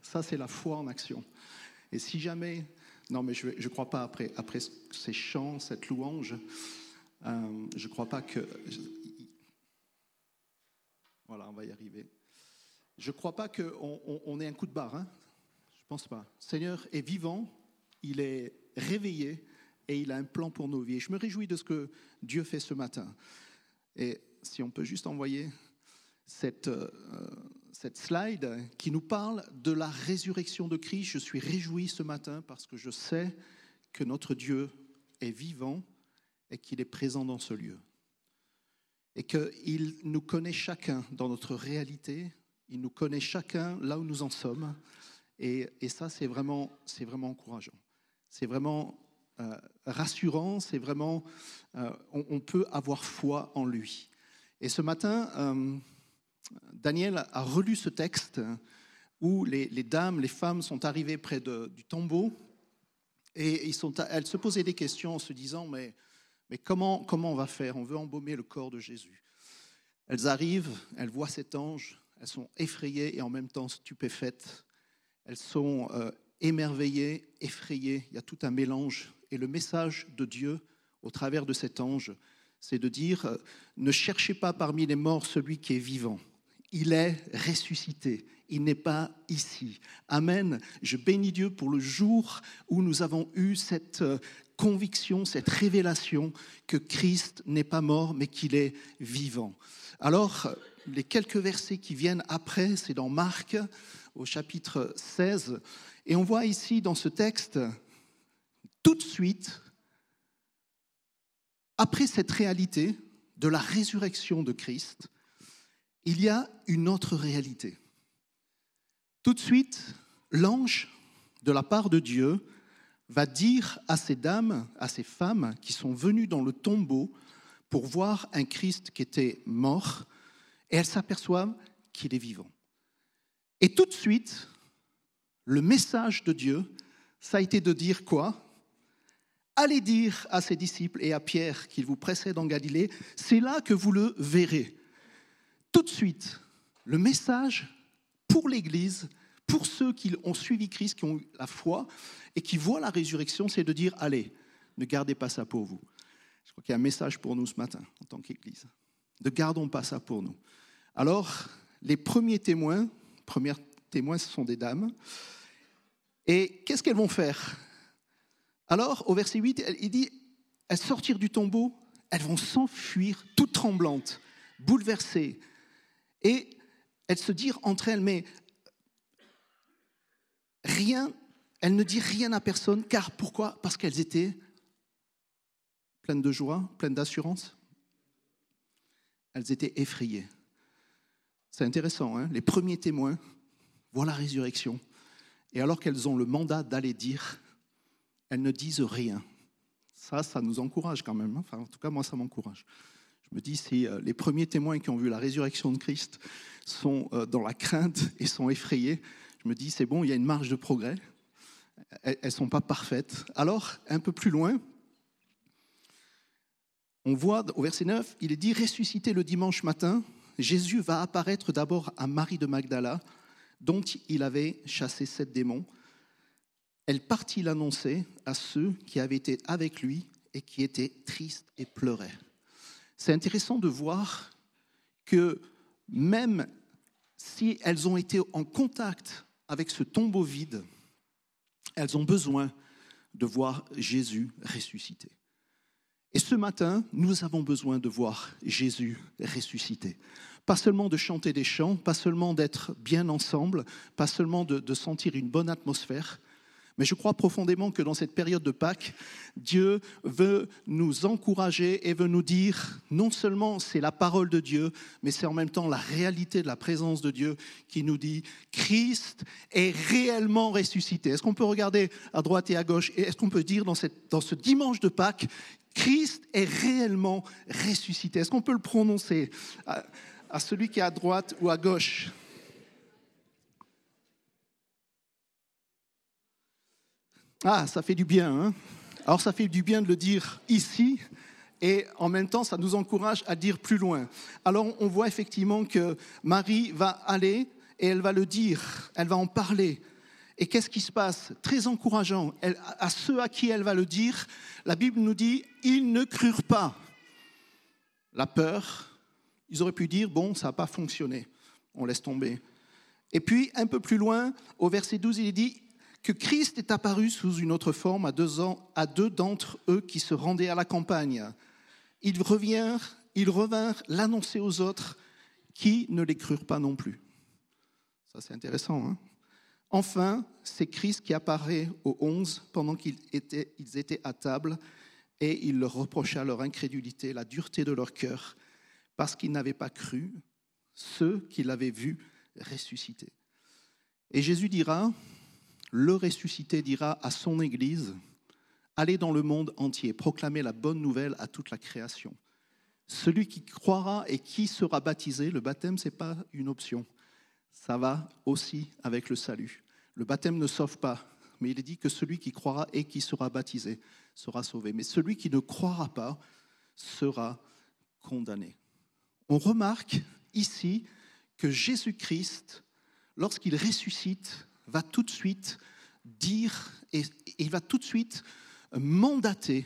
Ça, c'est la foi en action. Et si jamais... Non, mais je ne crois pas, après ces chants, cette louange, je ne crois pas que... Voilà, on va y arriver. Je ne crois pas qu'on ait un coup de barre. Je ne pense pas. Le Seigneur est vivant, il est réveillé et il a un plan pour nos vies. Et je me réjouis de ce que Dieu fait ce matin. Et si on peut juste envoyer cette slide qui nous parle de la résurrection de Christ. Je suis réjoui ce matin parce que je sais que notre Dieu est vivant et qu'il est présent dans ce lieu. Et qu'il nous connaît chacun dans notre réalité, il nous connaît chacun là où nous en sommes. Et ça, c'est vraiment encourageant. C'est vraiment rassurant, c'est vraiment... on peut avoir foi en lui. Et ce matin... Daniel a relu ce texte où les dames, les femmes sont arrivées près du tombeau et elles se posaient des questions en se disant mais comment on va faire ? On veut embaumer le corps de Jésus. Elles arrivent, elles voient cet ange, elles sont effrayées et en même temps stupéfaites. Elles sont émerveillées, effrayées, il y a tout un mélange. Et le message de Dieu au travers de cet ange, c'est de dire ne cherchez pas parmi les morts celui qui est vivant. Il est ressuscité, il n'est pas ici. Amen. Je bénis Dieu pour le jour où nous avons eu cette conviction, cette révélation que Christ n'est pas mort, mais qu'il est vivant. Alors, les quelques versets qui viennent après, c'est dans Marc, au chapitre 16. Et on voit ici, dans ce texte, tout de suite, après cette réalité de la résurrection de Christ, il y a une autre réalité. Tout de suite, l'ange, de la part de Dieu, va dire à ces dames, à ces femmes qui sont venues dans le tombeau pour voir un Christ qui était mort, et elles s'aperçoivent qu'il est vivant. Et tout de suite, le message de Dieu, ça a été de dire quoi ? Allez dire à ses disciples et à Pierre qu'il vous précède en Galilée, c'est là que vous le verrez. Tout de suite, le message pour l'Église, pour ceux qui ont suivi Christ, qui ont eu la foi et qui voient la résurrection, c'est de dire, allez, ne gardez pas ça pour vous. Je crois qu'il y a un message pour nous ce matin, en tant qu'Église. Ne gardons pas ça pour nous. Alors, les premiers témoins, ce sont des dames. Et qu'est-ce qu'elles vont faire ? Alors, au verset 8, il dit, elles sortirent du tombeau, elles vont s'enfuir, toutes tremblantes, bouleversées. Et elles se dirent entre elles, mais rien, elles ne dirent rien à personne, car pourquoi ? Parce qu'elles étaient pleines de joie, pleines d'assurance. Elles étaient effrayées. C'est intéressant, hein ? Les premiers témoins voient la résurrection. Et alors qu'elles ont le mandat d'aller dire, elles ne disent rien. Ça nous encourage quand même. Enfin, en tout cas, moi, ça m'encourage. Je me dis, si les premiers témoins qui ont vu la résurrection de Christ sont dans la crainte et sont effrayés, je me dis, c'est bon, il y a une marge de progrès. Elles ne sont pas parfaites. Alors, un peu plus loin, on voit au verset 9, il est dit, ressuscité le dimanche matin, Jésus va apparaître d'abord à Marie de Magdala, dont il avait chassé 7 démons. Elle partit l'annoncer à ceux qui avaient été avec lui et qui étaient tristes et pleuraient. C'est intéressant de voir que même si elles ont été en contact avec ce tombeau vide, elles ont besoin de voir Jésus ressuscité. Et ce matin, nous avons besoin de voir Jésus ressuscité. Pas seulement de chanter des chants, pas seulement d'être bien ensemble, pas seulement de sentir une bonne atmosphère, mais je crois profondément que dans cette période de Pâques, Dieu veut nous encourager et veut nous dire, non seulement c'est la parole de Dieu, mais c'est en même temps la réalité de la présence de Dieu qui nous dit, Christ est réellement ressuscité. Est-ce qu'on peut regarder à droite et à gauche et est-ce qu'on peut dire dans ce dimanche de Pâques, Christ est réellement ressuscité? Est-ce qu'on peut le prononcer à celui qui est à droite ou à gauche? Ah, ça fait du bien, hein ? Alors ça fait du bien de le dire ici et en même temps ça nous encourage à dire plus loin. Alors on voit effectivement que Marie va aller et elle va le dire, elle va en parler. Et qu'est-ce qui se passe? Très encourageant. À ceux à qui elle va le dire, la Bible nous dit, ils ne crurent pas. La peur, ils auraient pu dire, bon, ça n'a pas fonctionné, on laisse tomber. Et puis, un peu plus loin, au verset 12, il est dit que Christ est apparu sous une autre forme à deux d'entre eux qui se rendaient à la campagne. Ils revinrent l'annoncer aux autres qui ne les crurent pas non plus. Ça, c'est intéressant, hein? Enfin, c'est Christ qui apparaît aux 11 pendant qu'ils étaient à table et il leur reprocha leur incrédulité, la dureté de leur cœur, parce qu'ils n'avaient pas cru ceux qui l'avaient vu ressusciter. Et Jésus dira, le ressuscité dira à son Église, allez dans le monde entier, proclamez la bonne nouvelle à toute la création. Celui qui croira et qui sera baptisé, le baptême, ce n'est pas une option. Ça va aussi avec le salut. Le baptême ne sauve pas, mais il est dit que celui qui croira et qui sera baptisé sera sauvé. Mais celui qui ne croira pas sera condamné. On remarque ici que Jésus-Christ, lorsqu'il ressuscite, va tout de suite dire et il va tout de suite mandater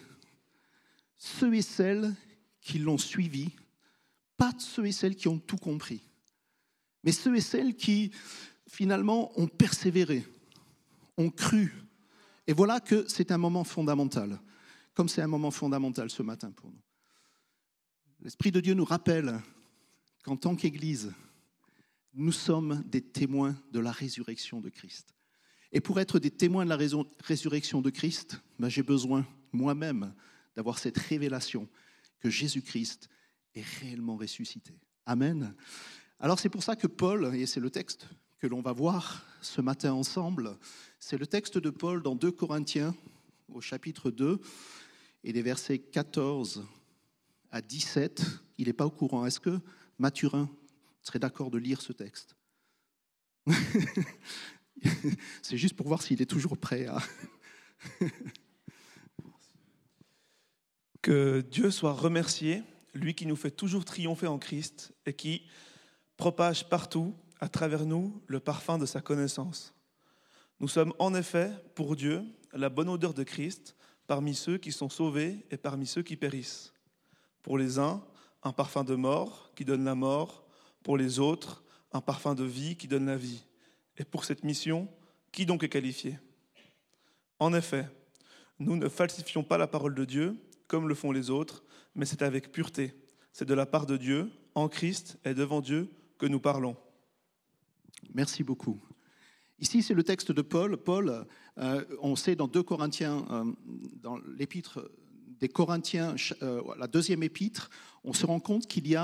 ceux et celles qui l'ont suivi, pas ceux et celles qui ont tout compris, mais ceux et celles qui, finalement, ont persévéré, ont cru. Et voilà que c'est un moment fondamental, comme c'est un moment fondamental ce matin pour nous. L'Esprit de Dieu nous rappelle qu'en tant qu'Église, nous sommes des témoins de la résurrection de Christ. Et pour être des témoins de la résurrection de Christ, j'ai besoin moi-même d'avoir cette révélation que Jésus-Christ est réellement ressuscité. Amen. Alors c'est pour ça que Paul, et c'est le texte que l'on va voir ce matin ensemble, c'est le texte de Paul dans 2 Corinthiens au chapitre 2 et les versets 14 à 17. Il n'est pas au courant. Est-ce que Mathurin serait d'accord de lire ce texte? C'est juste pour voir s'il est toujours prêt à... Que Dieu soit remercié, lui qui nous fait toujours triompher en Christ et qui propage partout, à travers nous, le parfum de sa connaissance. Nous sommes en effet, pour Dieu, la bonne odeur de Christ parmi ceux qui sont sauvés et parmi ceux qui périssent. Pour les uns, un parfum de mort qui donne la mort, pour les autres, un parfum de vie qui donne la vie. Et pour cette mission, qui donc est qualifié? En effet, nous ne falsifions pas la parole de Dieu, comme le font les autres, mais c'est avec pureté. C'est de la part de Dieu, en Christ et devant Dieu, que nous parlons. Merci beaucoup. Ici, c'est le texte de Paul. Paul, on sait dans 2 Corinthiens, dans l'épître des Corinthiens, la deuxième épître, on se rend compte il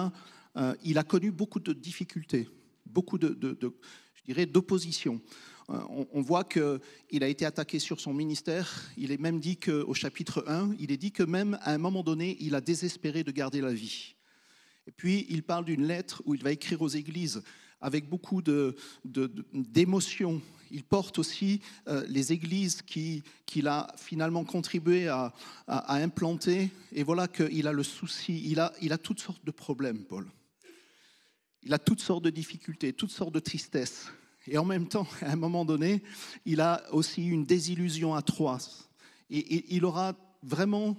a connu beaucoup de difficultés, beaucoup je dirais, d'opposition. On voit qu'il a été attaqué sur son ministère. Il est même dit qu'au chapitre 1, il est dit que même à un moment donné, il a désespéré de garder la vie. Et puis, il parle d'une lettre où il va écrire aux églises avec beaucoup d'émotions. Il porte aussi les églises qu'il a finalement contribué à implanter. Et voilà qu'il a le souci, il a toutes sortes de problèmes, Paul. Il a toutes sortes de difficultés, toutes sortes de tristesses. Et en même temps, à un moment donné, il a aussi une désillusion à Troie. Et il aura vraiment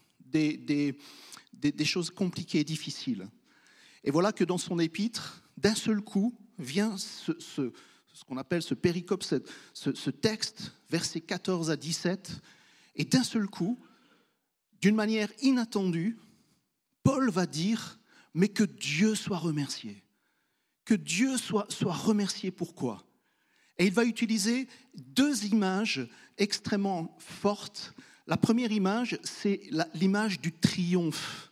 des choses compliquées, difficiles. Et voilà que dans son épître, d'un seul coup, vient ce qu'on appelle ce péricope, ce texte, versets 14 à 17. Et d'un seul coup, d'une manière inattendue, Paul va dire, mais que Dieu soit remercié. Que Dieu soit remercié. Pourquoi? Et il va utiliser 2 images extrêmement fortes. La première image, c'est l'image du triomphe,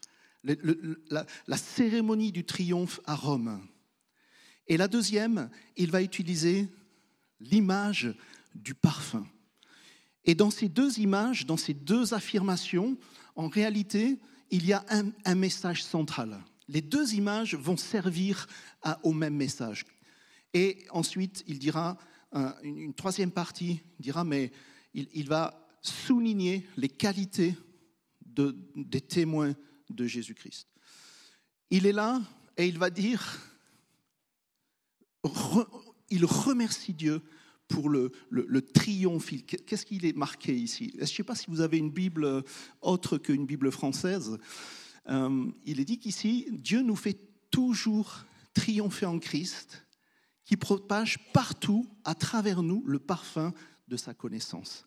la cérémonie du triomphe à Rome. Et la deuxième, il va utiliser l'image du parfum. Et dans ces 2 images, dans ces 2 affirmations, en réalité, il y a un message central. Les 2 images vont servir au même message. Et ensuite, il dira, une troisième partie, il dira, mais il va souligner les qualités des témoins de Jésus-Christ. Il est là et il va dire, il remercie Dieu pour le triomphe. Qu'est-ce qu'il est marqué ici? Je ne sais pas si vous avez une Bible autre qu'une Bible française. Il est dit qu'ici, Dieu nous fait toujours triompher en Christ, qui propage partout, à travers nous, le parfum de sa connaissance.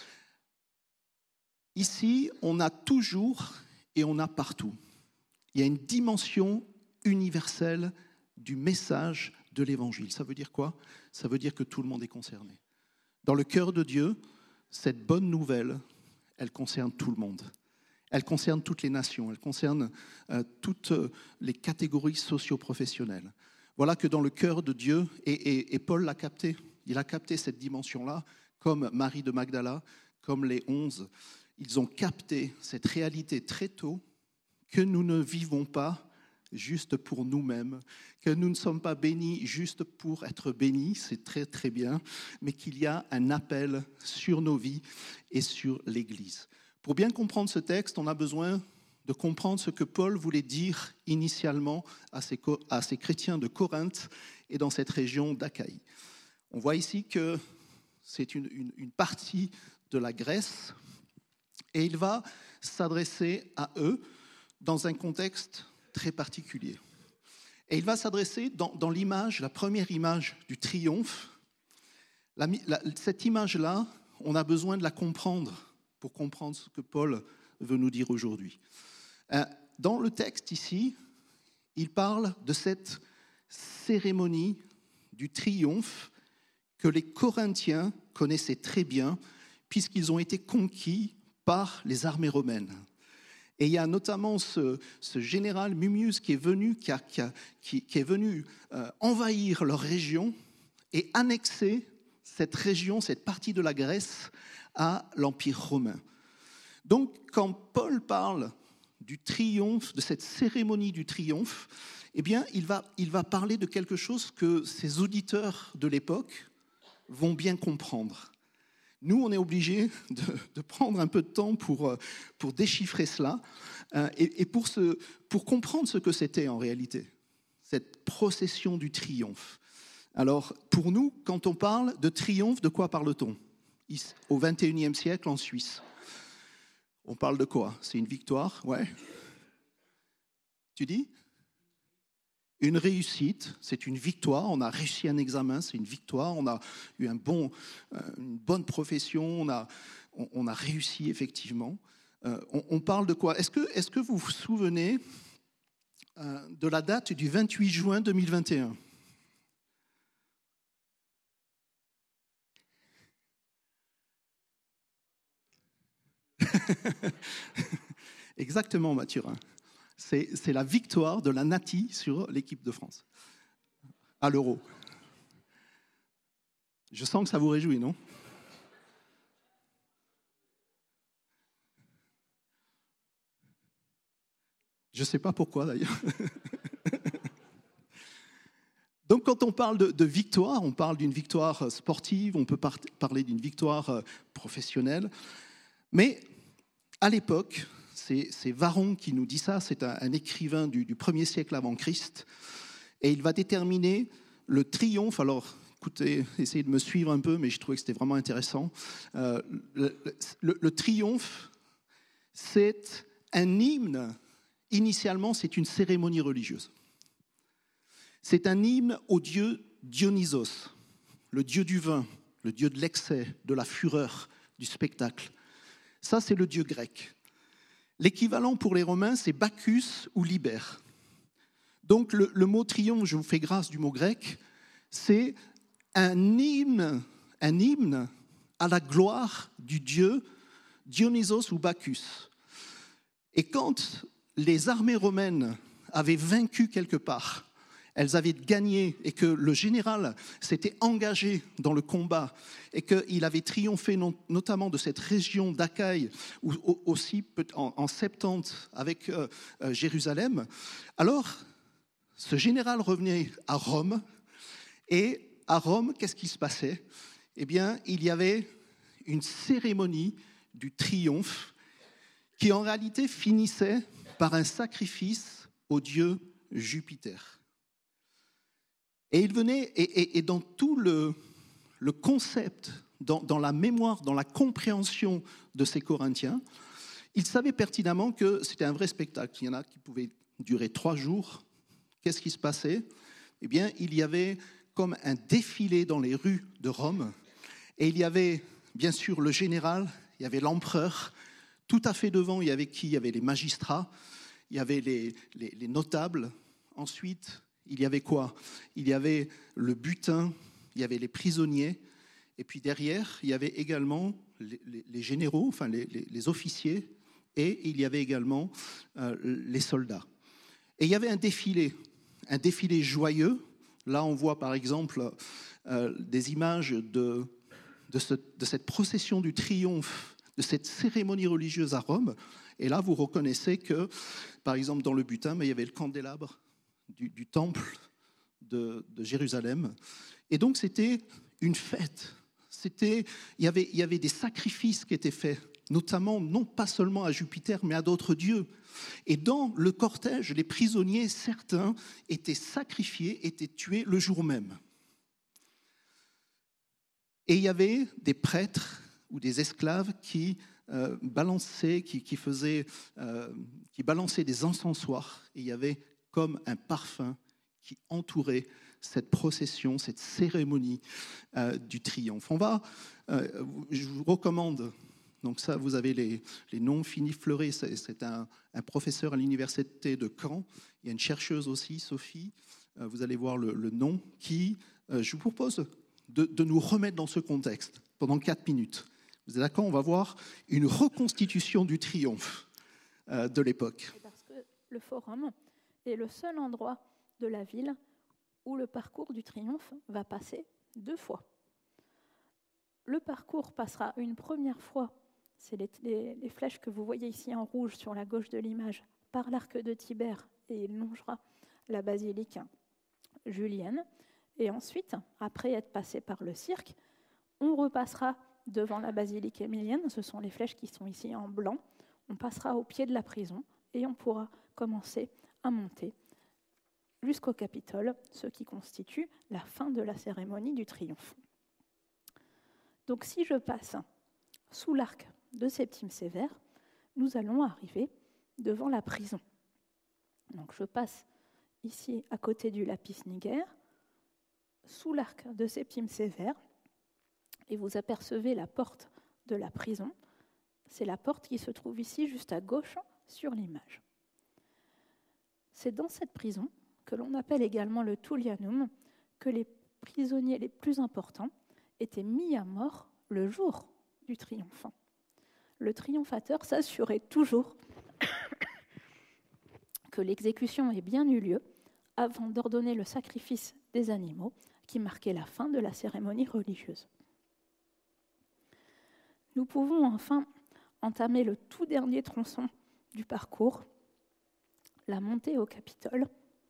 Ici, on a toujours et on a partout. Il y a une dimension universelle du message de l'Évangile. Ça veut dire quoi? Ça veut dire que tout le monde est concerné. Dans le cœur de Dieu, cette bonne nouvelle, elle concerne tout le monde. Elle concerne toutes les nations, elle concerne toutes les catégories socio-professionnelles. Voilà que dans le cœur de Dieu, et Paul l'a capté, il a capté cette dimension-là, comme Marie de Magdala, comme les 11, ils ont capté cette réalité très tôt, que nous ne vivons pas juste pour nous-mêmes, que nous ne sommes pas bénis juste pour être bénis, c'est très très bien, mais qu'il y a un appel sur nos vies et sur l'Église. Pour bien comprendre ce texte, on a besoin de comprendre ce que Paul voulait dire initialement à ces chrétiens de Corinthe et dans cette région d'Achaïe. On voit ici que c'est une partie de la Grèce et il va s'adresser à eux dans un contexte très particulier. Et il va s'adresser dans l'image, la première image du triomphe. Cette image-là, on a besoin de la comprendre pour comprendre ce que Paul veut nous dire aujourd'hui. Dans le texte ici, il parle de cette cérémonie du triomphe que les Corinthiens connaissaient très bien, puisqu'ils ont été conquis par les armées romaines. Et il y a notamment ce général Mummius qui est venu, qui est venu envahir leur région et annexer cette région, cette partie de la Grèce, à l'Empire romain. Donc, quand Paul parle du triomphe, de cette cérémonie du triomphe, eh bien, il va parler de quelque chose que ses auditeurs de l'époque vont bien comprendre. Nous, on est obligés de prendre un peu de temps pour déchiffrer cela et pour comprendre ce que c'était en réalité, cette procession du triomphe. Alors, pour nous, quand on parle de triomphe, de quoi parle-t-on? Au XXIe siècle, en Suisse. On parle de quoi? C'est une victoire, ouais. Tu dis? Une réussite, c'est une victoire. On a réussi un examen, c'est une victoire. On a eu une bonne profession, on a réussi effectivement. On parle de quoi? Est-ce que vous vous souvenez de la date du 28 juin 2021? Exactement, Mathurin. C'est la victoire de la Nati sur l'équipe de France à l'Euro. Je sens que ça vous réjouit, non? Je ne sais pas pourquoi d'ailleurs. Donc quand on parle de victoire, on parle d'une victoire sportive, on peut parler d'une victoire professionnelle. Mais à l'époque, c'est Varron qui nous dit ça, c'est un écrivain du 1er siècle avant Christ, et il va déterminer le triomphe. Alors, écoutez, essayez de me suivre un peu, mais je trouvais que c'était vraiment intéressant. Le triomphe, c'est un hymne. Initialement, c'est une cérémonie religieuse. C'est un hymne au dieu Dionysos, le dieu du vin, le dieu de l'excès, de la fureur, du spectacle. Ça, c'est le dieu grec. L'équivalent pour les Romains, c'est Bacchus ou Liber. Donc le mot triomphe, je vous fais grâce du mot grec, c'est un hymne à la gloire du dieu Dionysos ou Bacchus. Et quand les armées romaines avaient vaincu quelque part, elles avaient gagné et que le général s'était engagé dans le combat et qu'il avait triomphé notamment de cette région d'Achaïe ou aussi en Septante avec Jérusalem, alors ce général revenait à Rome et à Rome, qu'est-ce qui se passait? Eh bien, il y avait une cérémonie du triomphe qui en réalité finissait par un sacrifice au dieu Jupiter. Et il venait, et dans tout le le concept dans la mémoire, dans la compréhension de ces Corinthiens, ils savaient pertinemment que c'était un vrai spectacle. Il y en a qui pouvaient durer 3 jours. Qu'est-ce qui se passait? Eh bien, il y avait comme un défilé dans les rues de Rome. Et il y avait, bien sûr, le général, il y avait l'empereur. Tout à fait devant, il y avait qui? Il y avait les magistrats, il y avait les notables. Ensuite, il y avait quoi? Il y avait le butin, il y avait les prisonniers. Et puis derrière, il y avait également les généraux, enfin les officiers. Et il y avait également les soldats. Et il y avait un défilé joyeux. Là, on voit par exemple des images de cette procession du triomphe, de cette cérémonie religieuse à Rome. Et là, vous reconnaissez que, par exemple, dans le butin, il y avait le candélabre du temple de Jérusalem. Et donc, c'était une fête. Il y avait des sacrifices qui étaient faits, notamment, non pas seulement à Jupiter, mais à d'autres dieux. Et dans le cortège, les prisonniers, certains, étaient sacrifiés, étaient tués le jour même. Et il y avait des prêtres ou des esclaves qui balançaient, qui balançaient des encensoirs. Et il y avait comme un parfum qui entourait cette procession, cette cérémonie du triomphe. Je vous recommande, donc ça, vous avez les noms. Philippe Fleuret, c'est un professeur à l'université de Caen. Il y a une chercheuse aussi, Sophie, vous allez voir le nom, qui, je vous propose de nous remettre dans ce contexte pendant 4 minutes. Vous êtes d'accord? On va voir une reconstitution du triomphe de l'époque. Parce que le forum est le seul endroit de la ville où le parcours du triomphe va passer 2 fois. Le parcours passera une première fois, c'est les flèches que vous voyez ici en rouge sur la gauche de l'image, par l'arc de Tibère, et il longera la basilique julienne. Et ensuite, après être passé par le cirque, on repassera devant la basilique émilienne, ce sont les flèches qui sont ici en blanc, on passera au pied de la prison et on pourra commencer à monter jusqu'au Capitole, ce qui constitue la fin de la cérémonie du triomphe. Donc si je passe sous l'arc de Septime Sévère, nous allons arriver devant la prison. Donc je passe ici à côté du lapis niger, sous l'arc de Septime Sévère, et vous apercevez la porte de la prison. C'est la porte qui se trouve ici, juste à gauche, sur l'image. C'est dans cette prison, que l'on appelle également le Tullianum, que les prisonniers les plus importants étaient mis à mort le jour du triomphe. Le triomphateur s'assurait toujours que l'exécution ait bien eu lieu avant d'ordonner le sacrifice des animaux qui marquait la fin de la cérémonie religieuse. Nous pouvons enfin entamer le tout dernier tronçon du parcours, la montée au Capitole,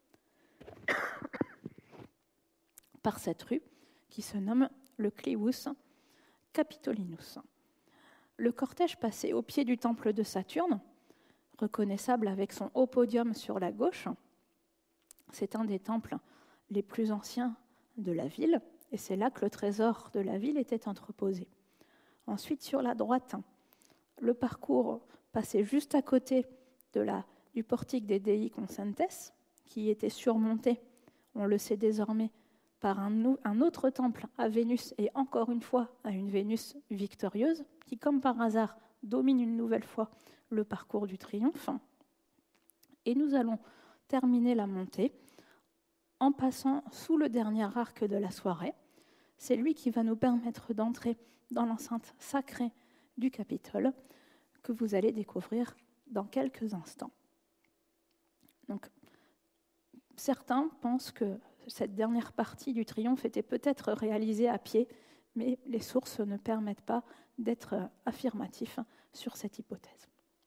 par cette rue qui se nomme le Clivus Capitolinus. Le cortège passait au pied du temple de Saturne, reconnaissable avec son haut podium sur la gauche. C'est un des temples les plus anciens de la ville, et c'est là que le trésor de la ville était entreposé. Ensuite, sur la droite, le parcours passait juste à côté du portique des Dei Consentes, qui était surmonté, on le sait désormais, par un autre temple à Vénus, et encore une fois à une Vénus victorieuse, qui, comme par hasard, domine une nouvelle fois le parcours du triomphe. Et nous allons terminer la montée en passant sous le dernier arc de la soirée. C'est lui qui va nous permettre d'entrer dans l'enceinte sacrée du Capitole, que vous allez découvrir dans quelques instants. Donc, certains pensent que cette dernière partie du triomphe était peut-être réalisée à pied, mais les sources ne permettent pas d'être affirmatifs sur cette hypothèse.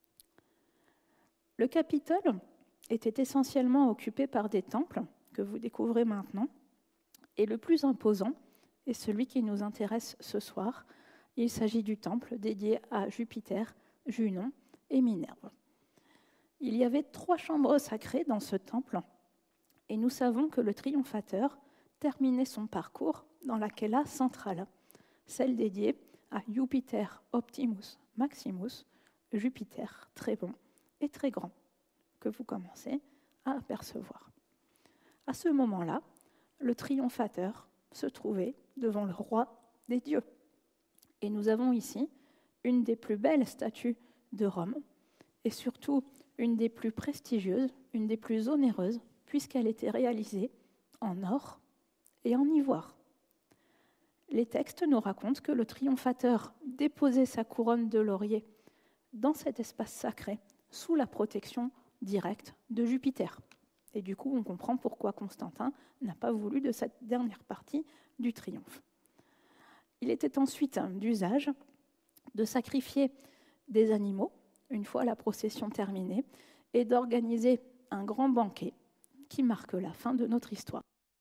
Le Capitole était essentiellement occupé par des temples que vous découvrez maintenant, et le plus imposant est celui qui nous intéresse ce soir. Il s'agit du temple dédié à Jupiter, Junon et Minerve. Il y avait 3 chambres sacrées dans ce temple, et nous savons que le triomphateur terminait son parcours dans la Kela centrale, celle dédiée à Jupiter Optimus Maximus, Jupiter très bon et très grand, que vous commencez à apercevoir. À ce moment-là, le triomphateur se trouvait devant le roi des dieux. Et nous avons ici une des plus belles statues de Rome, et surtout une des plus prestigieuses, une des plus onéreuses, puisqu'elle était réalisée en or et en ivoire. Les textes nous racontent que le triomphateur déposait sa couronne de laurier dans cet espace sacré, sous la protection directe de Jupiter. Et du coup, on comprend pourquoi Constantin n'a pas voulu de cette dernière partie du triomphe. Il était ensuite d'usage de sacrifier des animaux, une fois la procession terminée, et d'organiser un grand banquet qui marque la fin de notre histoire.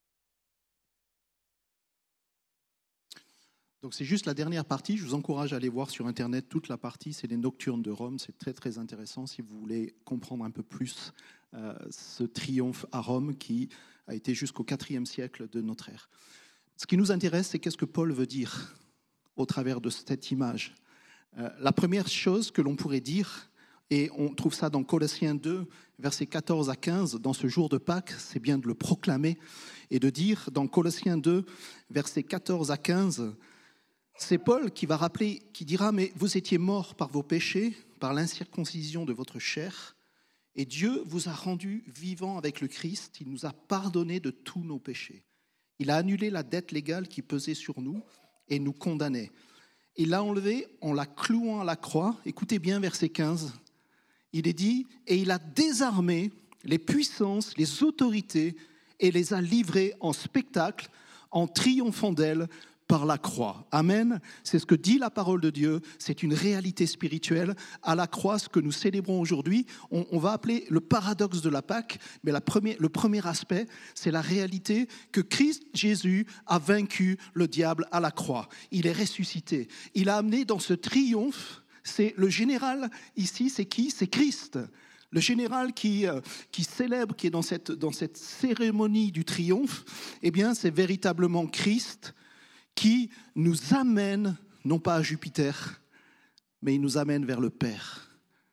Donc c'est juste la dernière partie. Je vous encourage à aller voir sur Internet toute la partie. C'est les Nocturnes de Rome. C'est très très intéressant si vous voulez comprendre un peu plus ce triomphe à Rome qui a été jusqu'au IVe siècle de notre ère. Ce qui nous intéresse, c'est qu'est-ce que Paul veut dire au travers de cette image. La première chose que l'on pourrait dire, et on trouve ça dans Colossiens 2, versets 14 à 15, dans ce jour de Pâques, c'est bien de le proclamer et de dire dans Colossiens 2, versets 14 à 15, c'est Paul qui va rappeler, qui dira « Mais vous étiez morts par vos péchés, par l'incirconcision de votre chair, et Dieu vous a rendus vivants avec le Christ, il nous a pardonné de tous nos péchés. Il a annulé la dette légale qui pesait sur nous et nous condamnait. Il l'a enlevée en la clouant à la croix. » Écoutez bien verset 15. Il est dit « Et il a désarmé les puissances, les autorités, et les a livrées en spectacle, en triomphant d'elles, par la croix. » Amen. C'est ce que dit la parole de Dieu. C'est une réalité spirituelle. À la croix, ce que nous célébrons aujourd'hui, on va appeler le paradoxe de la Pâque. Mais le premier aspect, c'est la réalité que Christ Jésus a vaincu le diable à la croix. Il est ressuscité. Il a amené dans ce triomphe, c'est le général ici, c'est qui ? C'est Christ. Le général qui célèbre, qui est dans cette cérémonie du triomphe, eh bien, c'est véritablement Christ qui nous amène, non pas à Jupiter, mais il nous amène vers le Père.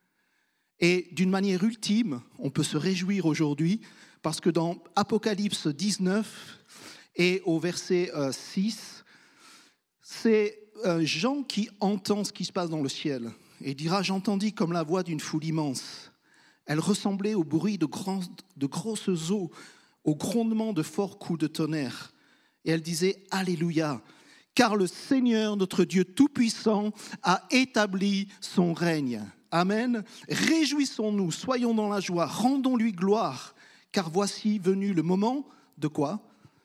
Et d'une manière ultime, on peut se réjouir aujourd'hui, parce que dans Apocalypse 19 et au verset 6, c'est Jean qui entend ce qui se passe dans le ciel. Et il dira « J'entendis comme la voix d'une foule immense. Elle ressemblait au bruit de grosses eaux, au grondement de forts coups de tonnerre. Et elle disait « Alléluia ! Car le Seigneur, notre Dieu Tout-Puissant, a établi son règne. » Amen. Réjouissons-nous, soyons dans la joie, rendons-lui gloire, car voici venu le moment de quoi ?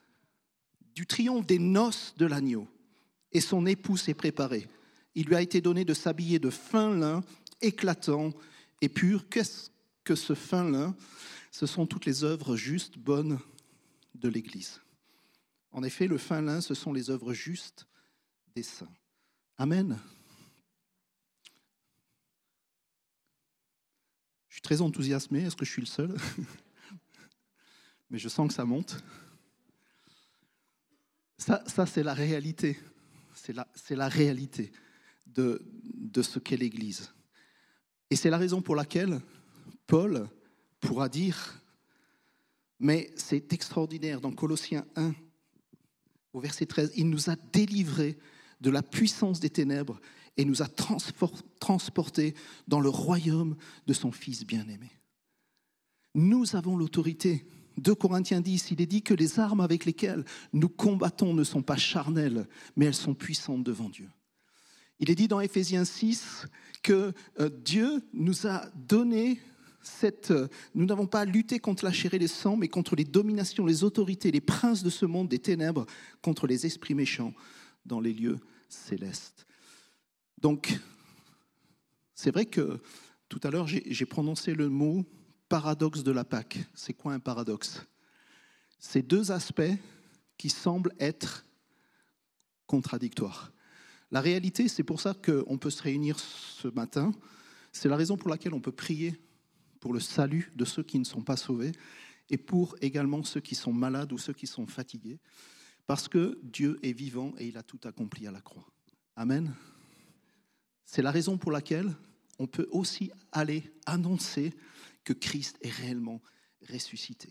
Du triomphe des noces de l'agneau. Et son époux s'est préparé. Il lui a été donné de s'habiller de fin lin, éclatant et pur. Qu'est-ce que ce fin lin ? Ce sont toutes les œuvres justes, bonnes de l'Église. En effet, le fin lin, ce sont les œuvres justes des saints. Amen. Je suis très enthousiasmé. Est-ce que je suis le seul ? Mais je sens que ça monte. Ça c'est la réalité. C'est la réalité de ce qu'est l'Église. Et c'est la raison pour laquelle Paul pourra dire, mais c'est extraordinaire, dans Colossiens 1, au verset 13, il nous a délivrés de la puissance des ténèbres et nous a transportés dans le royaume de son Fils bien-aimé. Nous avons l'autorité. 2 Corinthiens 10, il est dit que les armes avec lesquelles nous combattons ne sont pas charnelles, mais elles sont puissantes devant Dieu. Il est dit dans Éphésiens 6 que Dieu nous a donné nous n'avons pas à lutter contre la chair et le sang, mais contre les dominations, les autorités, les princes de ce monde des ténèbres, contre les esprits méchants dans les lieux célestes. Donc, c'est vrai que tout à l'heure, j'ai prononcé le mot paradoxe de la Pâque. C'est quoi un paradoxe ? C'est deux aspects qui semblent être contradictoires. La réalité, c'est pour ça qu'on peut se réunir ce matin. C'est la raison pour laquelle on peut prier pour le salut de ceux qui ne sont pas sauvés et pour également ceux qui sont malades ou ceux qui sont fatigués. Parce que Dieu est vivant et il a tout accompli à la croix. Amen. C'est la raison pour laquelle on peut aussi aller annoncer que Christ est réellement ressuscité.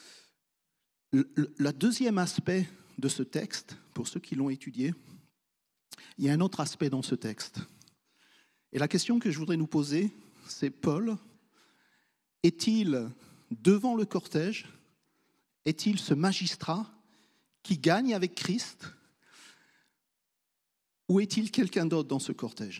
Le deuxième aspect de ce texte, pour ceux qui l'ont étudié, il y a un autre aspect dans ce texte. Et la question que je voudrais nous poser, c'est Paul, est-il devant le cortège? Est-il ce magistrat qui gagne avec Christ? Ou est-il quelqu'un d'autre dans ce cortège?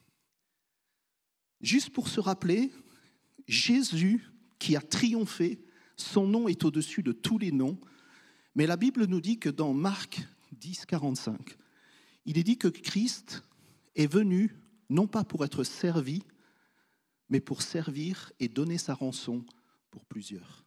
Juste pour se rappeler, Jésus qui a triomphé, son nom est au-dessus de tous les noms, mais la Bible nous dit que dans Marc 10, 45, il est dit que Christ est venu non pas pour être servi, mais pour servir et donner sa rançon pour plusieurs.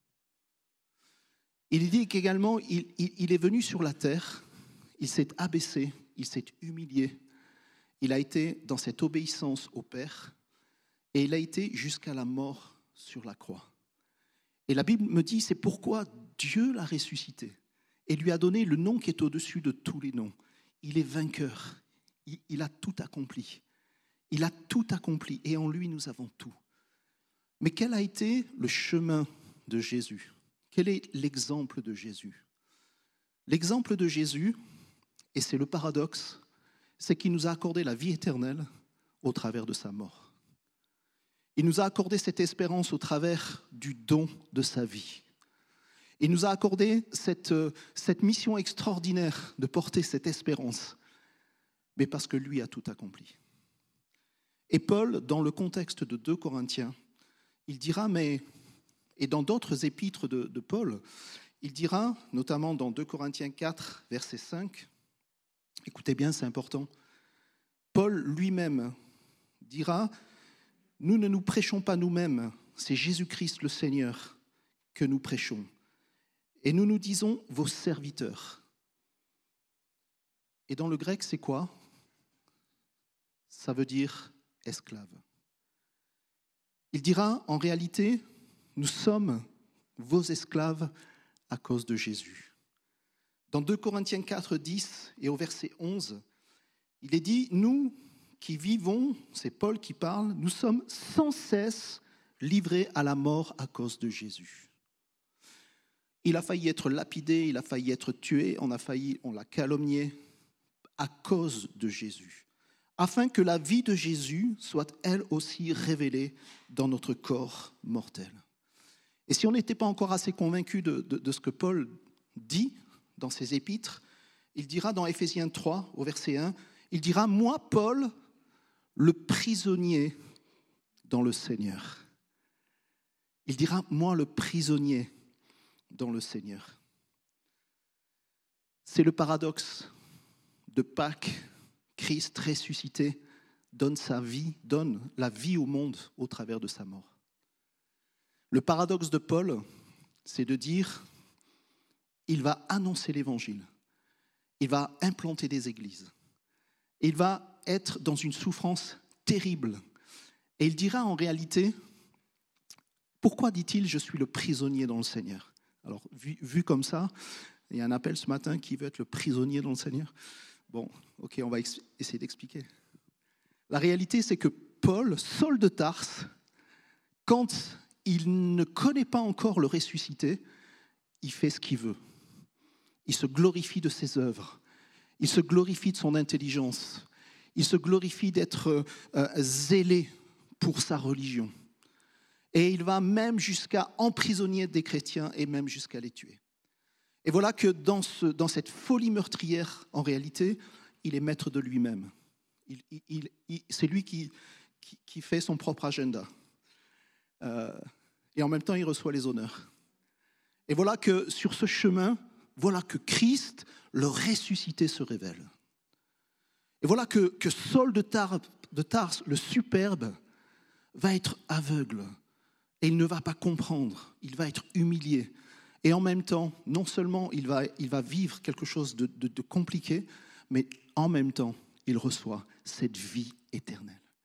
Il dit qu'également, il est venu sur la terre, il s'est abaissé, il s'est humilié, il a été dans cette obéissance au Père, et il a été jusqu'à la mort sur la croix. Et la Bible me dit, c'est pourquoi Dieu l'a ressuscité et lui a donné le nom qui est au-dessus de tous les noms. Il est vainqueur, il a tout accompli. Il a tout accompli et en lui nous avons tout. Mais quel a été le chemin de Jésus? Quel est l'exemple de Jésus? L'exemple de Jésus, et c'est le paradoxe, c'est qu'il nous a accordé la vie éternelle au travers de sa mort. Il nous a accordé cette espérance au travers du don de sa vie. Il nous a accordé cette mission extraordinaire de porter cette espérance, mais parce que lui a tout accompli. Et Paul, dans le contexte de 2 Corinthiens, il dira, et dans d'autres épîtres de Paul, il dira, notamment dans 2 Corinthiens 4, verset 5, écoutez bien, c'est important, Paul lui-même dira, nous ne nous prêchons pas nous-mêmes, c'est Jésus-Christ le Seigneur que nous prêchons. Et nous nous disons vos serviteurs. Et dans le grec, c'est quoi? Ça veut dire esclave. Il dira, en réalité, nous sommes vos esclaves à cause de Jésus. Dans 2 Corinthiens 4, 10 et au verset 11, il est dit, nous qui vivons, c'est Paul qui parle, nous sommes sans cesse livrés à la mort à cause de Jésus. Il a failli être lapidé, il a failli être tué, on l'a calomnié à cause de Jésus, afin que la vie de Jésus soit elle aussi révélée dans notre corps mortel. Et si on n'était pas encore assez convaincu de ce que Paul dit dans ses épîtres, il dira dans Éphésiens 3, au verset 1, il dira « Moi, Paul, le prisonnier dans le Seigneur ». Il dira « Moi, le prisonnier dans le Seigneur ». C'est le paradoxe de Pâques. Christ ressuscité donne la vie au monde au travers de sa mort. Le paradoxe de Paul, c'est de dire, il va annoncer l'évangile, il va implanter des églises, il va être dans une souffrance terrible. Et il dira en réalité, pourquoi dit-il, je suis le prisonnier dans le Seigneur? Alors, vu comme ça, il y a un appel ce matin qui veut être le prisonnier dans le Seigneur. Bon, ok, on va essayer d'expliquer. La réalité, c'est que Paul, Saul de Tarse, quand il ne connaît pas encore le ressuscité, il fait ce qu'il veut. Il se glorifie de ses œuvres. Il se glorifie de son intelligence. Il se glorifie d'être zélé pour sa religion. Et il va même jusqu'à emprisonner des chrétiens et même jusqu'à les tuer. Et voilà que dans cette folie meurtrière, en réalité, il est maître de lui-même. C'est lui qui fait son propre agenda. Et en même temps, il reçoit les honneurs. Et voilà que sur ce chemin, voilà que Christ, le ressuscité, se révèle. Et voilà que Saul de Tarse, le superbe, va être aveugle. Et il ne va pas comprendre. Il va être humilié. Et en même temps, non seulement il va vivre quelque chose de compliqué, mais en même temps, il reçoit cette vie éternelle.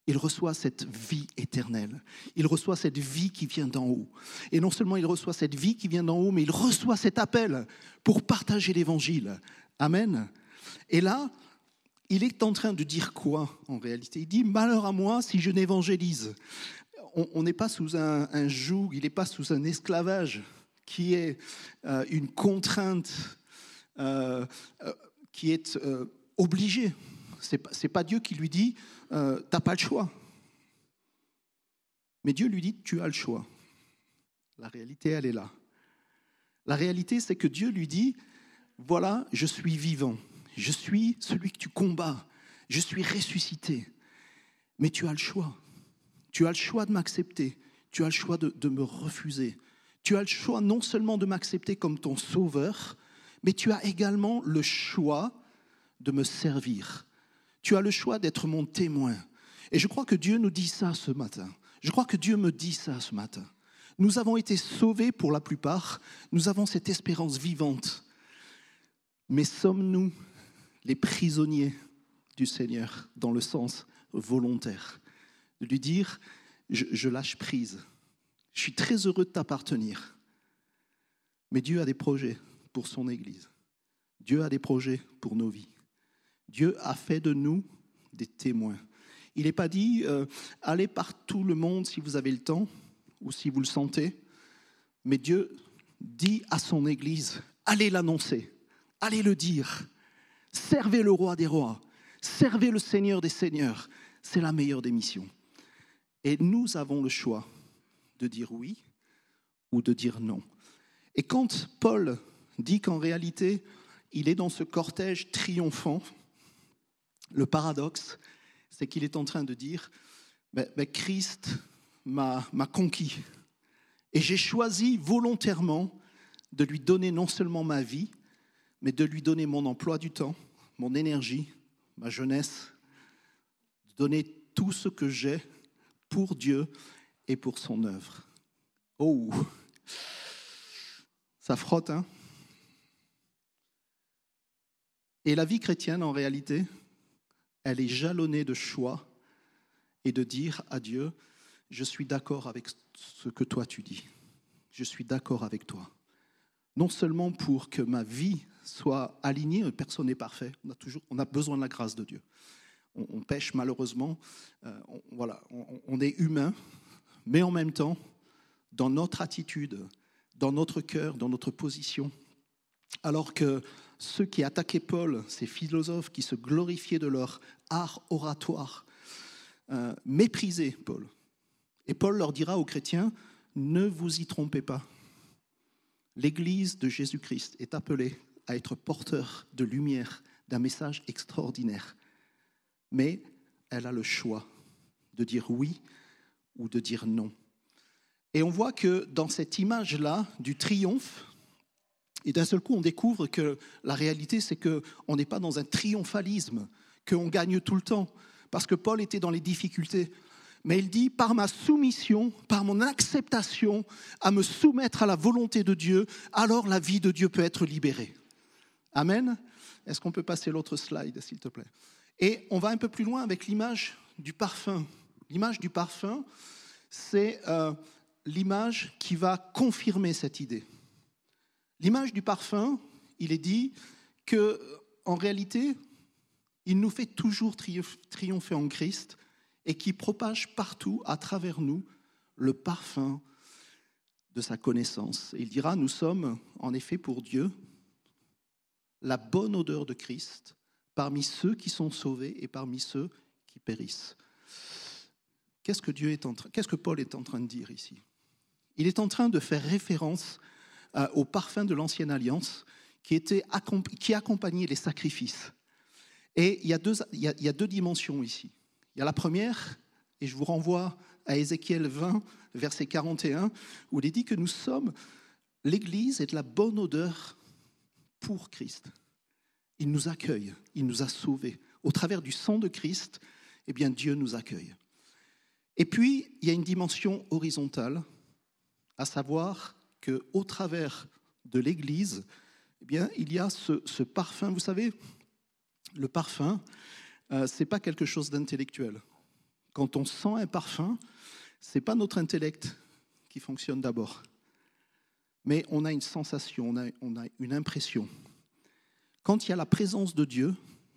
il reçoit cette vie éternelle. Il reçoit cette vie qui vient d'en haut. Et non seulement il reçoit cette vie qui vient d'en haut, mais il reçoit cet appel pour partager l'évangile. Amen. Et là, il est en train de dire quoi en réalité? Il dit « Malheur à moi si je n'évangélise ». On n'est pas sous un joug, il n'est pas sous un esclavage qui est une contrainte qui est obligée. C'est pas Dieu qui lui dit t'as pas le choix. Mais Dieu lui dit tu as le choix. La réalité, elle est là. La réalité, c'est que Dieu lui dit voilà, je suis vivant, je suis celui que tu combats, je suis ressuscité. Mais tu as le choix. Tu as le choix de m'accepter, tu as le choix de me refuser. Tu as le choix non seulement de m'accepter comme ton sauveur, mais tu as également le choix de me servir. Tu as le choix d'être mon témoin. Et je crois que Dieu nous dit ça ce matin. Je crois que Dieu me dit ça ce matin. Nous avons été sauvés pour la plupart. Nous avons cette espérance vivante. Mais sommes-nous les prisonniers du Seigneur dans le sens volontaire? De lui dire, je lâche prise. Je suis très heureux de t'appartenir. Mais Dieu a des projets pour son Église. Dieu a des projets pour nos vies. Dieu a fait de nous des témoins. Il n'est pas dit allez par tout le monde si vous avez le temps ou si vous le sentez. Mais Dieu dit à son Église allez l'annoncer, allez le dire. Servez le roi des rois, servez le Seigneur des seigneurs. C'est la meilleure des missions. Et nous avons le choix de dire oui ou de dire non. Et quand Paul dit qu'en réalité, il est dans ce cortège triomphant, le paradoxe, c'est qu'il est en train de dire Christ m'a conquis. Et j'ai choisi volontairement de lui donner non seulement ma vie, mais de lui donner mon emploi du temps, mon énergie, ma jeunesse, de donner tout ce que j'ai pour Dieu et pour son œuvre. Oh, ça frotte, hein? Et la vie chrétienne, en réalité, elle est jalonnée de choix et de dire à Dieu, je suis d'accord avec ce que toi tu dis. Je suis d'accord avec toi. Non seulement pour que ma vie soit alignée, personne n'est parfait, on a besoin de la grâce de Dieu. On pêche malheureusement, on est humain, mais en même temps, dans notre attitude, dans notre cœur, dans notre position, alors que ceux qui attaquaient Paul, ces philosophes qui se glorifiaient de leur art oratoire, méprisaient Paul. Et Paul leur dira aux chrétiens, ne vous y trompez pas. L'Église de Jésus-Christ est appelée à être porteur de lumière, d'un message extraordinaire. Mais elle a le choix de dire oui ou de dire non. Et on voit que dans cette image-là du triomphe, et d'un seul coup, on découvre que la réalité, c'est qu'on n'est pas dans un triomphalisme, qu'on gagne tout le temps. Parce que Paul était dans les difficultés. Mais il dit, par ma soumission, par mon acceptation à me soumettre à la volonté de Dieu, alors la vie de Dieu peut être libérée. Amen. Est-ce qu'on peut passer l'autre slide, s'il te plaît? Et on va un peu plus loin avec l'image du parfum. L'image du parfum, c'est l'image qui va confirmer cette idée. L'image du parfum, il est dit qu'en réalité, il nous fait toujours triompher en Christ et qui propage partout à travers nous le parfum de sa connaissance. Et il dira, nous sommes en effet pour Dieu la bonne odeur de Christ parmi ceux qui sont sauvés et parmi ceux qui périssent. Qu'est-ce que Paul est en train de dire ici? Il est en train de faire référence au parfum de l'Ancienne Alliance qui accompagnait les sacrifices. Et il y a deux dimensions ici. Il y a la première, et je vous renvoie à Ézéchiel 20, verset 41, où il est dit que nous sommes l'Église et de la bonne odeur pour Christ. Il nous accueille, il nous a sauvés. Au travers du sang de Christ, eh bien, Dieu nous accueille. Et puis, il y a une dimension horizontale, à savoir qu'au travers de l'Église, eh bien, il y a ce parfum. Vous savez, le parfum, ce n'est pas quelque chose d'intellectuel. quand on sent un parfum, ce n'est pas notre intellect qui fonctionne d'abord. Mais on a une sensation, on a une impression. Quand il y a la présence de Dieu,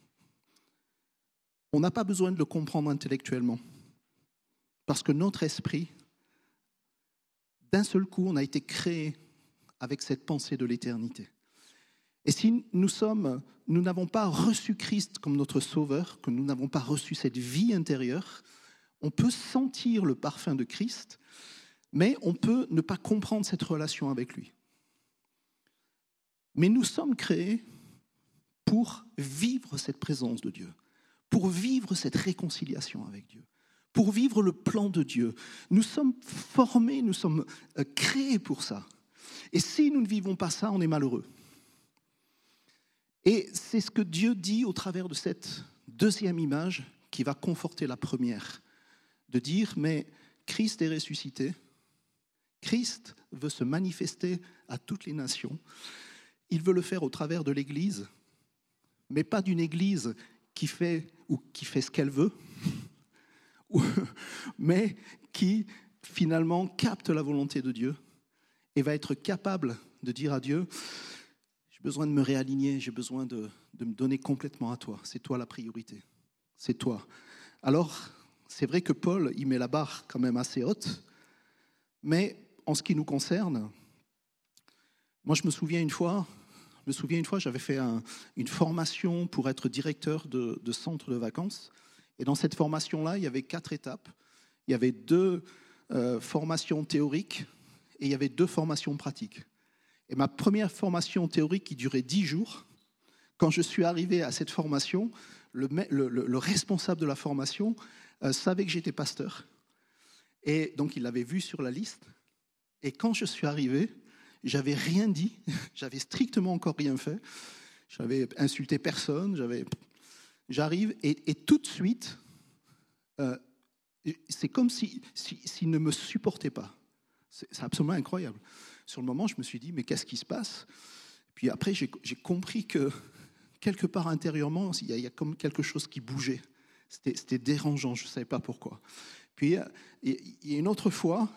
on n'a pas besoin de le comprendre intellectuellement. Parce que notre esprit, d'un seul coup, on a été créé avec cette pensée de l'éternité. Et si nous n'avons pas reçu Christ comme notre Sauveur, que nous n'avons pas reçu cette vie intérieure, on peut sentir le parfum de Christ, mais on peut ne pas comprendre cette relation avec lui. Mais nous sommes créés pour vivre cette présence de Dieu, pour vivre cette réconciliation avec Dieu, pour vivre le plan de Dieu. Nous sommes formés, nous sommes créés pour ça. Et si nous ne vivons pas ça, on est malheureux. Et c'est ce que Dieu dit au travers de cette deuxième image qui va conforter la première, de dire, mais Christ est ressuscité, Christ veut se manifester à toutes les nations, il veut le faire au travers de l'Église, mais pas d'une Église qui fait ce qu'elle veut, mais qui finalement capte la volonté de Dieu et va être capable de dire à Dieu, j'ai besoin de me réaligner, j'ai besoin de me donner complètement à toi. C'est toi la priorité, c'est toi. Alors, c'est vrai que Paul, il met la barre quand même assez haute, mais en ce qui nous concerne, moi je me souviens une fois, j'avais fait une formation pour être directeur de centre de vacances. Et dans cette formation-là, il y avait 4 étapes. Il y avait 2 formations théoriques et il y avait 2 formations pratiques. Et ma première formation théorique qui durait 10 jours, quand je suis arrivé à cette formation, le responsable de la formation savait que j'étais pasteur. Et donc, il l'avait vu sur la liste. Et quand je suis arrivé, j'avais rien dit, j'avais strictement encore rien fait. J'avais insulté personne, j'arrive et tout de suite, c'est comme s'il ne me supportait pas. C'est absolument incroyable. Sur le moment, je me suis dit, mais qu'est-ce qui se passe ? Puis après, j'ai compris que quelque part intérieurement, il y a comme quelque chose qui bougeait. C'était dérangeant, je ne savais pas pourquoi. Puis il y a une autre fois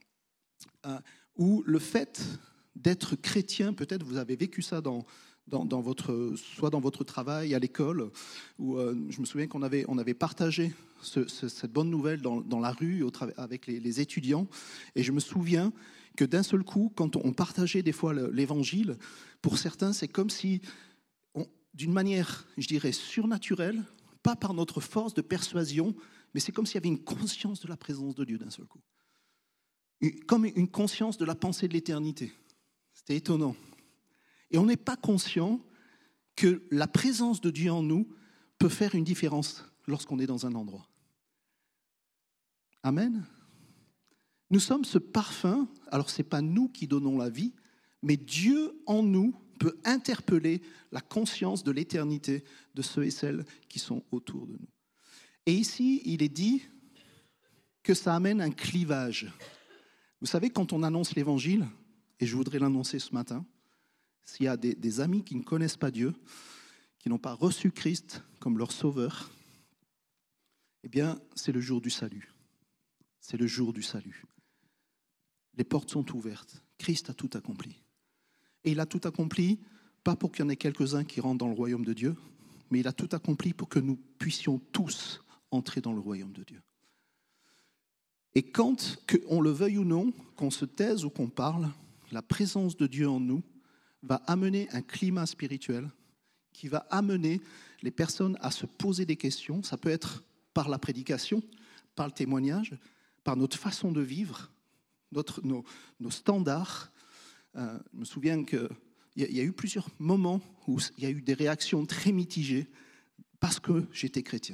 où le fait d'être chrétien, peut-être vous avez vécu ça soit dans votre travail, à l'école, où je me souviens qu'on avait partagé cette bonne nouvelle dans la rue avec les étudiants. Et je me souviens que d'un seul coup, quand on partageait des fois l'évangile, pour certains, c'est comme si, d'une manière, je dirais, surnaturelle, pas par notre force de persuasion, mais c'est comme s'il y avait une conscience de la présence de Dieu d'un seul coup. Comme une conscience de la pensée de l'éternité. C'était étonnant. Et on n'est pas conscient que la présence de Dieu en nous peut faire une différence lorsqu'on est dans un endroit. Amen. Nous sommes ce parfum, alors ce n'est pas nous qui donnons la vie, mais Dieu en nous peut interpeller la conscience de l'éternité de ceux et celles qui sont autour de nous. Et ici, il est dit que ça amène un clivage. Vous savez, quand on annonce l'évangile, et je voudrais l'annoncer ce matin, s'il y a des amis qui ne connaissent pas Dieu, qui n'ont pas reçu Christ comme leur sauveur, eh bien, c'est le jour du salut. C'est le jour du salut. Les portes sont ouvertes. Christ a tout accompli. Et il a tout accompli, pas pour qu'il y en ait quelques-uns qui rentrent dans le royaume de Dieu, mais il a tout accompli pour que nous puissions tous entrer dans le royaume de Dieu. Et quand, qu'on le veuille ou non, qu'on se taise ou qu'on parle, la présence de Dieu en nous va amener un climat spirituel qui va amener les personnes à se poser des questions. Ça peut être par la prédication, par le témoignage, par notre façon de vivre, nos standards. Je me souviens qu'il y a eu plusieurs moments où il y a eu des réactions très mitigées parce que j'étais chrétien.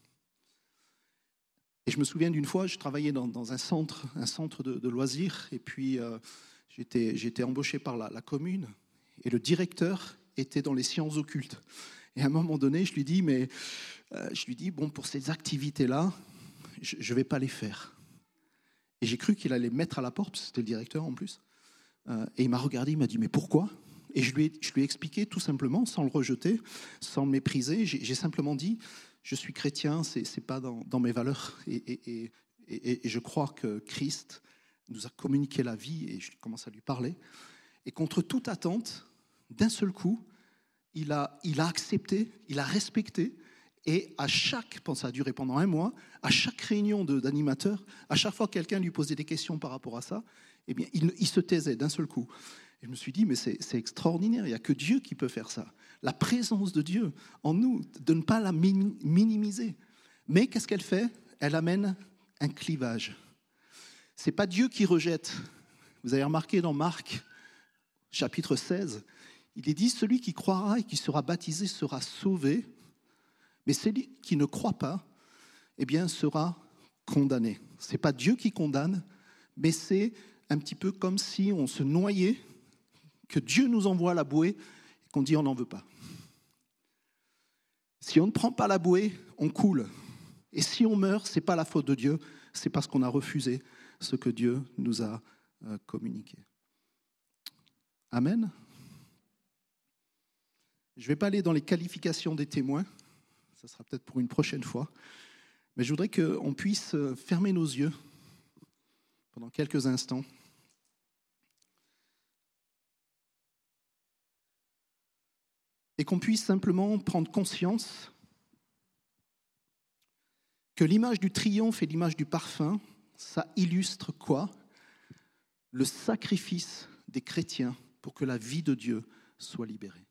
Et je me souviens d'une fois, je travaillais dans un centre de loisirs, et puis j'étais embauché par la commune, et le directeur était dans les sciences occultes. Et à un moment donné, je lui dis, bon, pour ces activités-là, je ne vais pas les faire. Et j'ai cru qu'il allait me mettre à la porte, parce que c'était le directeur en plus. Et il m'a regardé, il m'a dit, mais pourquoi ? Et je lui ai expliqué tout simplement, sans le rejeter, sans le mépriser, j'ai simplement dit, je suis chrétien, c'est pas dans mes valeurs. Et je crois que Christ nous a communiqué la vie et je commence à lui parler. Et contre toute attente, d'un seul coup, il a accepté, il a respecté. Et à chaque, ça a duré pendant 1 mois, à chaque réunion d'animateurs, à chaque fois que quelqu'un lui posait des questions par rapport à ça, eh bien, il se taisait d'un seul coup. Et je me suis dit, mais c'est extraordinaire, il n'y a que Dieu qui peut faire ça. La présence de Dieu en nous, de ne pas la minimiser. Mais qu'est-ce qu'elle fait? Elle amène un clivage. Ce n'est pas Dieu qui rejette. Vous avez remarqué dans Marc, chapitre 16, il est dit, celui qui croira et qui sera baptisé sera sauvé, mais celui qui ne croit pas, eh bien, sera condamné. Ce n'est pas Dieu qui condamne, mais c'est un petit peu comme si on se noyait, que Dieu nous envoie à la bouée et qu'on dit on n'en veut pas. Si on ne prend pas la bouée, on coule. Et si on meurt, ce n'est pas la faute de Dieu, c'est parce qu'on a refusé ce que Dieu nous a communiqué. Amen. Je ne vais pas aller dans les qualifications des témoins, ça sera peut-être pour une prochaine fois, mais je voudrais qu'on puisse fermer nos yeux pendant quelques instants. Et qu'on puisse simplement prendre conscience que l'image du triomphe et l'image du parfum, ça illustre quoi? Le sacrifice des chrétiens pour que la vie de Dieu soit libérée.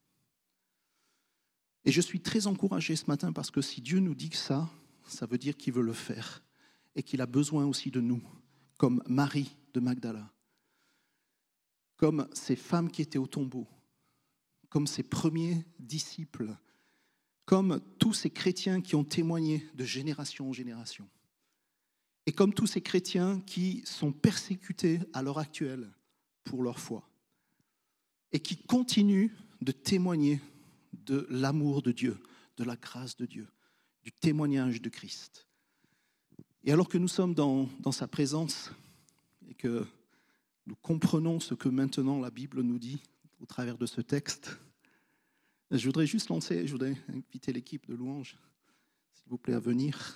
Et je suis très encouragé ce matin parce que si Dieu nous dit que ça veut dire qu'il veut le faire et qu'il a besoin aussi de nous, comme Marie de Magdala, comme ces femmes qui étaient au tombeau, comme ses premiers disciples, comme tous ces chrétiens qui ont témoigné de génération en génération, et comme tous ces chrétiens qui sont persécutés à l'heure actuelle pour leur foi, et qui continuent de témoigner de l'amour de Dieu, de la grâce de Dieu, du témoignage de Christ. Et alors que nous sommes dans sa présence et que nous comprenons ce que maintenant la Bible nous dit au travers de ce texte, je voudrais inviter l'équipe de louange, s'il vous plaît, à venir.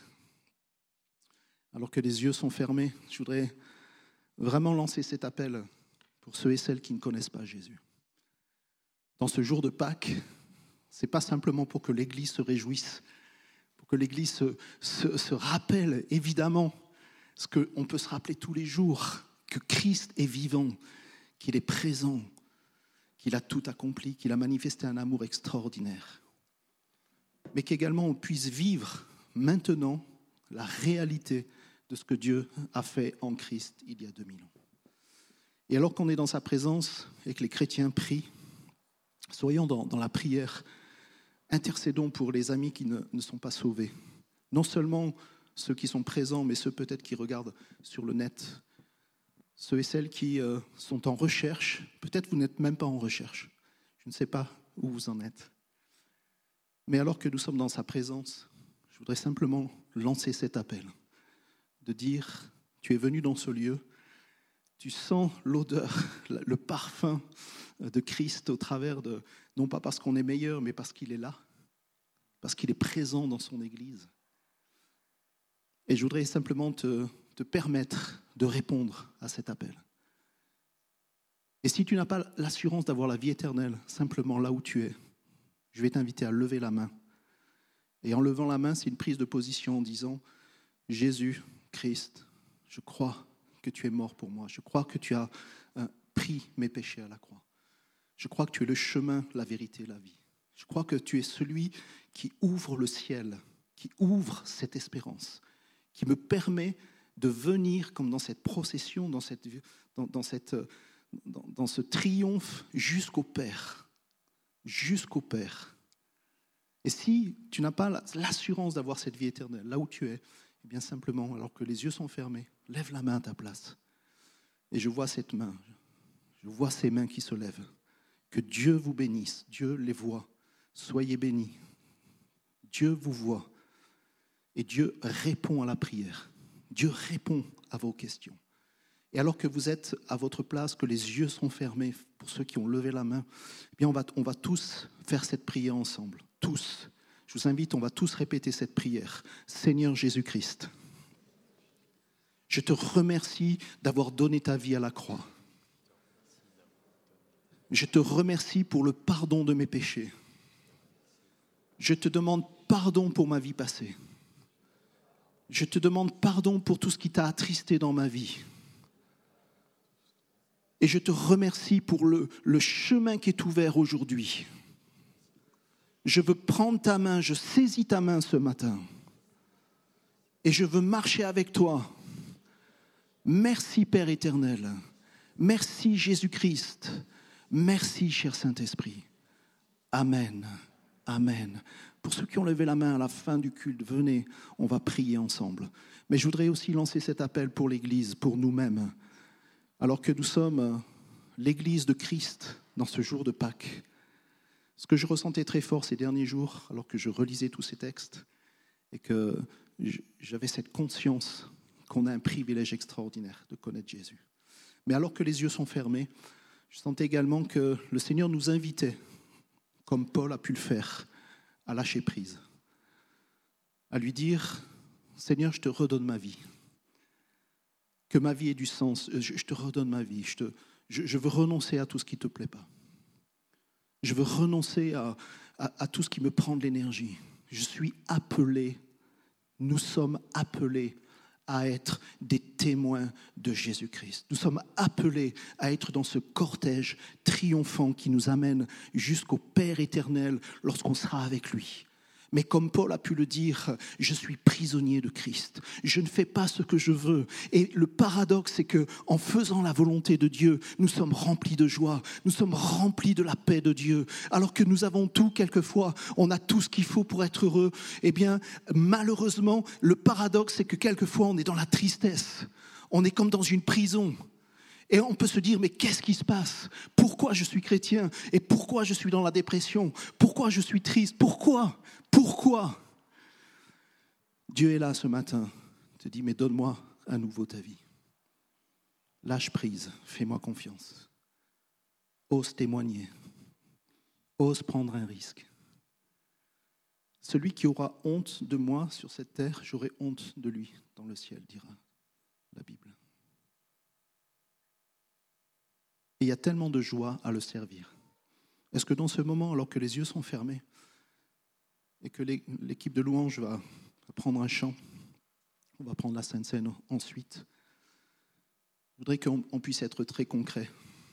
Alors que les yeux sont fermés, je voudrais vraiment lancer cet appel pour ceux et celles qui ne connaissent pas Jésus. Dans ce jour de Pâques, ce n'est pas simplement pour que l'Église se réjouisse, pour que l'Église se rappelle évidemment ce qu'on peut se rappeler tous les jours, que Christ est vivant, qu'il est présent, qu'il a tout accompli, qu'il a manifesté un amour extraordinaire. Mais qu'également on puisse vivre maintenant la réalité de ce que Dieu a fait en Christ il y a 2000 ans. Et alors qu'on est dans sa présence et que les chrétiens prient, soyons dans la prière, intercédons pour les amis qui ne sont pas sauvés. Non seulement ceux qui sont présents, mais ceux peut-être qui regardent sur le net. Ceux et celles qui sont en recherche, peut-être vous n'êtes même pas en recherche. Je ne sais pas où vous en êtes. Mais alors que nous sommes dans sa présence, je voudrais simplement lancer cet appel, de dire, tu es venu dans ce lieu, tu sens l'odeur, le parfum de Christ au travers de, non pas parce qu'on est meilleur, mais parce qu'il est là, parce qu'il est présent dans son Église. Et je voudrais simplement te permettre de répondre à cet appel. Et si tu n'as pas l'assurance d'avoir la vie éternelle, simplement là où tu es, je vais t'inviter à lever la main. Et en levant la main, c'est une prise de position en disant, Jésus, Christ, je crois que tu es mort pour moi. Je crois que tu as pris mes péchés à la croix. Je crois que tu es le chemin, la vérité et la vie. Je crois que tu es celui qui ouvre le ciel, qui ouvre cette espérance, qui me permet de venir comme dans cette procession, dans ce triomphe jusqu'au Père. Jusqu'au Père. Et si tu n'as pas l'assurance d'avoir cette vie éternelle, là où tu es, eh bien simplement, alors que les yeux sont fermés, lève la main à ta place. Et je vois cette main, je vois ces mains qui se lèvent. Que Dieu vous bénisse, Dieu les voit. Soyez bénis. Dieu vous voit. Et Dieu répond à la prière. Dieu répond à vos questions. Et alors que vous êtes à votre place, que les yeux sont fermés, pour ceux qui ont levé la main, eh bien on va tous faire cette prière ensemble. Tous. Je vous invite, on va tous répéter cette prière. Seigneur Jésus-Christ, je te remercie d'avoir donné ta vie à la croix. Je te remercie pour le pardon de mes péchés. Je te demande pardon pour ma vie passée. Je te demande pardon pour tout ce qui t'a attristé dans ma vie. Et je te remercie pour le chemin qui est ouvert aujourd'hui. Je veux prendre ta main, je saisis ta main ce matin. Et je veux marcher avec toi. Merci Père éternel. Merci Jésus-Christ. Merci cher Saint-Esprit. Amen. Amen. Pour ceux qui ont levé la main à la fin du culte, venez, on va prier ensemble. Mais je voudrais aussi lancer cet appel pour l'Église, pour nous-mêmes. Alors que nous sommes l'Église de Christ dans ce jour de Pâques, ce que je ressentais très fort ces derniers jours, alors que je relisais tous ces textes, et que j'avais cette conscience qu'on a un privilège extraordinaire de connaître Jésus. Mais alors que les yeux sont fermés, je sentais également que le Seigneur nous invitait, comme Paul a pu le faire, à lâcher prise, à lui dire « Seigneur, je te redonne ma vie, que ma vie ait du sens, je te redonne ma vie, je veux renoncer à tout ce qui ne te plaît pas. Je veux renoncer à tout ce qui me prend de l'énergie. Je suis appelé, nous sommes appelés à être des témoins de Jésus-Christ. Nous sommes appelés à être dans ce cortège triomphant qui nous amène jusqu'au Père éternel lorsqu'on sera avec lui. Mais comme Paul a pu le dire, je suis prisonnier de Christ. Je ne fais pas ce que je veux. Et le paradoxe, c'est qu'en faisant la volonté de Dieu, nous sommes remplis de joie. Nous sommes remplis de la paix de Dieu. Alors que nous avons tout, quelquefois, on a tout ce qu'il faut pour être heureux. Eh bien, malheureusement, le paradoxe, c'est que quelquefois, on est dans la tristesse. On est comme dans une prison. Et on peut se dire, mais qu'est-ce qui se passe? Pourquoi je suis chrétien? Et pourquoi je suis dans la dépression? Pourquoi je suis triste? Pourquoi? Dieu est là ce matin, te dit, mais donne-moi à nouveau ta vie. Lâche prise, fais-moi confiance. Ose témoigner. Ose prendre un risque. Celui qui aura honte de moi sur cette terre, j'aurai honte de lui dans le ciel, dira la Bible. Et il y a tellement de joie à le servir. Est-ce que dans ce moment, alors que les yeux sont fermés, et que l'équipe de louange va prendre un chant, on va prendre la Sainte Seine ensuite, je voudrais qu'on puisse être très concret.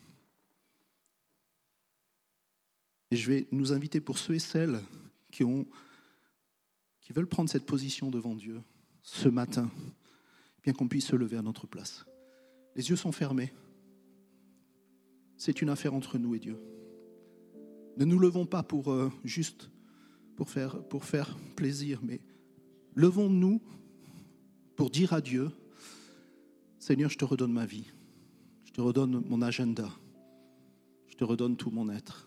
Et je vais nous inviter pour ceux et celles qui veulent prendre cette position devant Dieu ce matin, bien qu'on puisse se lever à notre place. Les yeux sont fermés. C'est une affaire entre nous et Dieu. Ne nous levons pas pour faire plaisir, mais levons-nous pour dire à Dieu, Seigneur, je te redonne ma vie, je te redonne mon agenda, je te redonne tout mon être.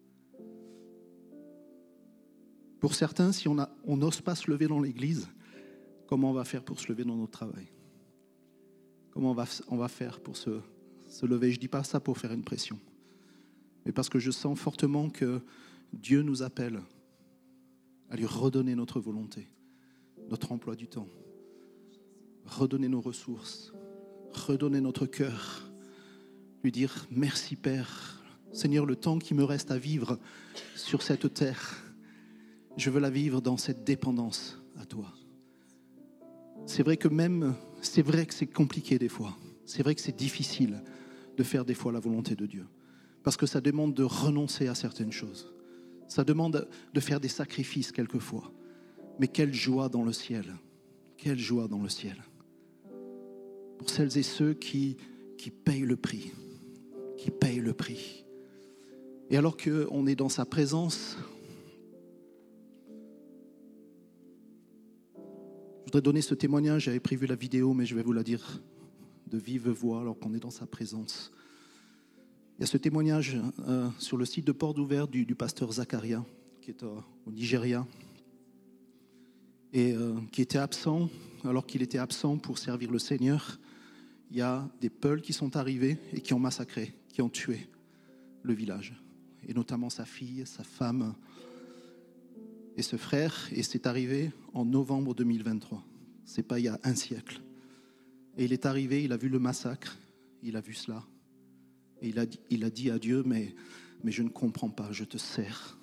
Pour certains, si on n'ose pas se lever dans l'église, comment on va faire pour se lever dans notre travail? Comment on va faire pour se lever? Je ne dis pas ça pour faire une pression, mais parce que je sens fortement que Dieu nous appelle à lui redonner notre volonté, notre emploi du temps, redonner nos ressources, redonner notre cœur, lui dire merci Père, Seigneur, le temps qui me reste à vivre sur cette terre, je veux la vivre dans cette dépendance à toi. C'est vrai que c'est compliqué des fois, c'est vrai que c'est difficile de faire des fois la volonté de Dieu, parce que ça demande de renoncer à certaines choses. Ça demande de faire des sacrifices quelquefois. Mais quelle joie dans le ciel. Quelle joie dans le ciel. Pour celles et ceux qui payent le prix. Qui payent le prix. Et alors qu'on est dans sa présence, je voudrais donner ce témoignage. J'avais prévu la vidéo, mais je vais vous la dire de vive voix alors qu'on est dans sa présence. Il y a ce témoignage sur le site de Porte Ouverte du pasteur Zacharia, qui est au Nigeria, et qui était absent, alors qu'il était absent pour servir le Seigneur. Il y a des Peuls qui sont arrivés et qui ont massacré, qui ont tué le village, et notamment sa fille, sa femme. Et ce frère, et c'est arrivé en novembre 2023, c'est pas il y a un siècle. Et il est arrivé, il a vu le massacre, il a vu cela. Et il a dit à Dieu, mais je ne comprends pas, je te sers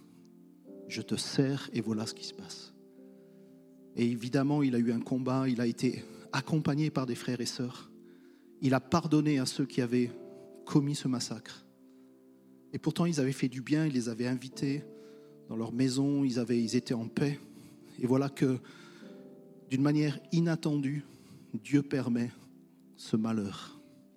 et voilà ce qui se passe. Et évidemment, il a eu un combat, il a été accompagné par des frères et sœurs. Il a pardonné à ceux qui avaient commis ce massacre. Et pourtant, ils avaient fait du bien, ils les avaient invités dans leur maison, ils étaient en paix. Et voilà que, d'une manière inattendue, Dieu permet ce malheur.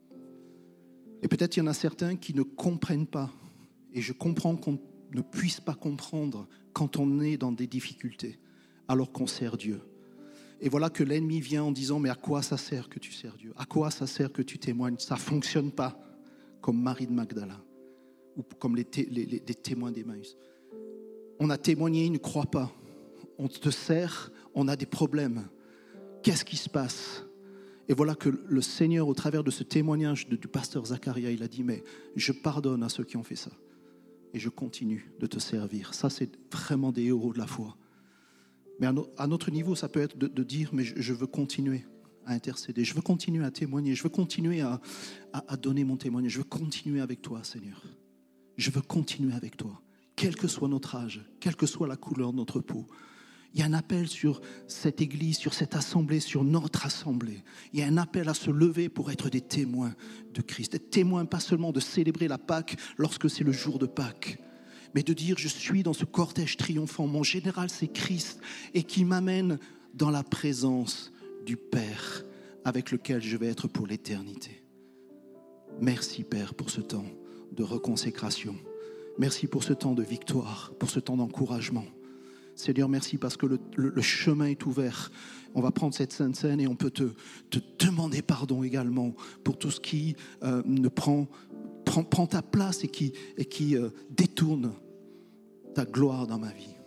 Et peut-être il y en a certains qui ne comprennent pas. Et je comprends qu'on ne puisse pas comprendre quand on est dans des difficultés, alors qu'on sert Dieu. Et voilà que l'ennemi vient en disant, mais à quoi ça sert que tu sers Dieu? À quoi ça sert que tu témoignes? Ça ne fonctionne pas comme Marie de Magdala ou comme les témoins d'Emmaüs. On a témoigné, ils ne croient pas. On te sert, on a des problèmes. Qu'est-ce qui se passe? Et voilà que le Seigneur, au travers de ce témoignage du pasteur Zacharia, il a dit, mais je pardonne à ceux qui ont fait ça. Et je continue de te servir. Ça, c'est vraiment des héros de la foi. Mais à notre niveau, ça peut être de dire, mais je veux continuer à intercéder. Je veux continuer à témoigner. Je veux continuer à donner mon témoignage. Je veux continuer avec toi, Seigneur. Je veux continuer avec toi. Quel que soit notre âge, quelle que soit la couleur de notre peau. Il y a un appel sur cette église, sur cette assemblée, sur notre assemblée. Il y a un appel à se lever pour être des témoins de Christ. Être témoins, pas seulement de célébrer la Pâque lorsque c'est le jour de Pâques, mais de dire je suis dans ce cortège triomphant. Mon général, c'est Christ et qui m'amène dans la présence du Père avec lequel je vais être pour l'éternité. Merci Père pour ce temps de reconsécration. Merci pour ce temps de victoire, pour ce temps d'encouragement. Seigneur, merci parce que le chemin est ouvert. On va prendre cette sainte scène et on peut te demander pardon également pour tout ce qui ne prend ta place et qui détourne ta gloire dans ma vie.